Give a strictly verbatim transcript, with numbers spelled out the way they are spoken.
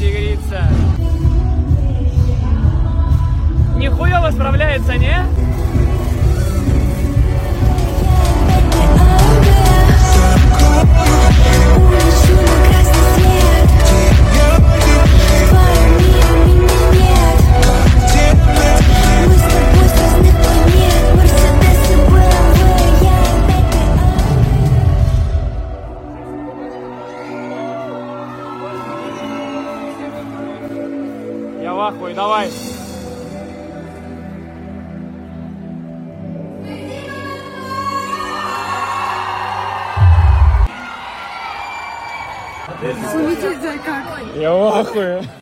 тигрица. Нихуёво справляется, не? Я в ахуе, давай. Увидел, как? Я в ахуе.